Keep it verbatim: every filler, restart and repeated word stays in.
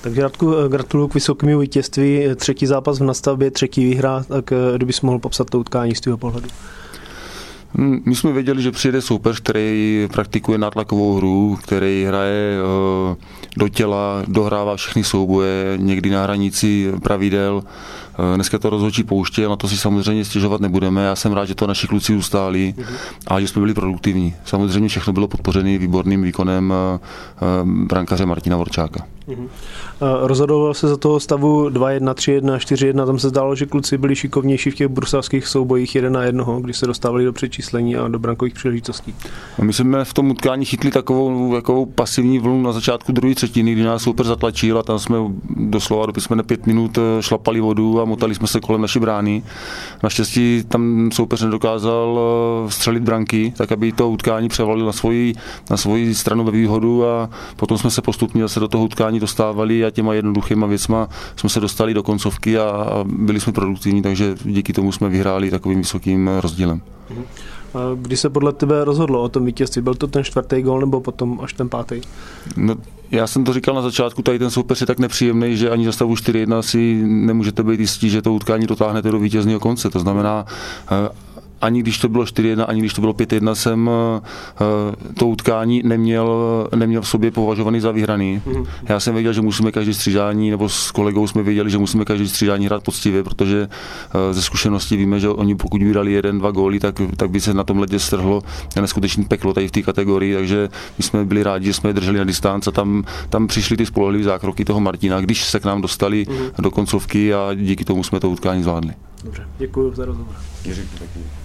Takže Radku, gratuluju k vysokému vítězství. Třetí zápas v nastavbě, třetí výhra, tak kdybys mohl popsat to utkání z tvého pohledu. My jsme věděli, že přijede soupeř, který praktikuje nátlakovou hru, který hraje do těla, dohrává všechny souboje, někdy na hranici pravidel. Dneska to rozhodčí pouště, na to si samozřejmě stěžovat nebudeme. Já jsem rád, že to naši kluci ustáli a že jsme byli produktivní. Samozřejmě všechno bylo podpořené výborným výkonem brankaře Martina Vorčáka. Uhum. Rozhodoval se za toho stavu dva jedna, tři jedna, čtyři jedna, tam se zdálo, že kluci byli šikovnější v těch bruselských soubojích jeden na jednoho, když se dostávali do přečíslení a do brankových příležitostí. My jsme v tom utkání chytli takovou, takovou pasivní vlnu na začátku druhé třetiny, kdy nás soupeř zatlačil a tam jsme doslova do písmene pět minut šlapali vodu a motali jsme se kolem naší brány. Naštěstí tam soupeř nedokázal střelit branky, tak aby to utkání převalil na svoji, na svoji stranu ve výhodu a potom jsme se postupně zase do toho utkání dostávali a těma jednoduchýma věcma jsme se dostali do koncovky a, a byli jsme produktivní, takže díky tomu jsme vyhráli takovým vysokým rozdílem. Kdy se podle tebe rozhodlo o tom vítězství? Byl to ten čtvrtý gól nebo potom až ten pátý? No, já jsem to říkal na začátku, tady ten soupeř je tak nepříjemný, že ani za stavu čtyři jedna si nemůžete být jistí, že to utkání dotáhnete do vítězného konce. To znamená, ani když to bylo čtyři jedna, ani když to bylo pět jedna, jsem to utkání neměl, neměl v sobě považovaný za vyhraný. Mm. Já jsem věděl, že musíme každý střídání, nebo s kolegou jsme věděli, že musíme každý střídání hrát poctivě, protože ze zkušenosti víme, že oni pokud by dali jeden, dva góly, tak, tak by se na tom ledě strhlo neskutečný peklo tady v té kategorii, takže my jsme byli rádi, že jsme je drželi na distanc a tam, tam přišly ty spolehlivé zákroky toho Martina, když se k nám dostali mm. do koncovky a díky tomu jsme to utkání zvládli. Dobře, děkuji za rozhovor.